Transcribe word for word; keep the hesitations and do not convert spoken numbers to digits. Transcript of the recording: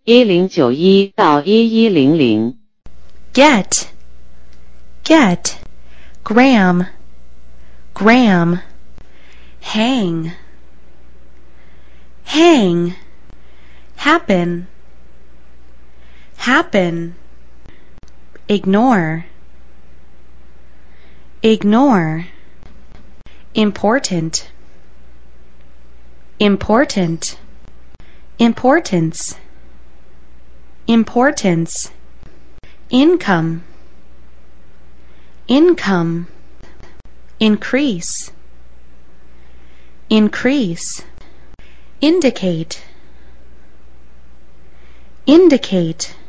一零九一到一一零零 get, get, gram, gram, hang, hang, happen, happen, ignore, ignore, important, important, importance, importance, income, income, increase, increase, indicate, indicate,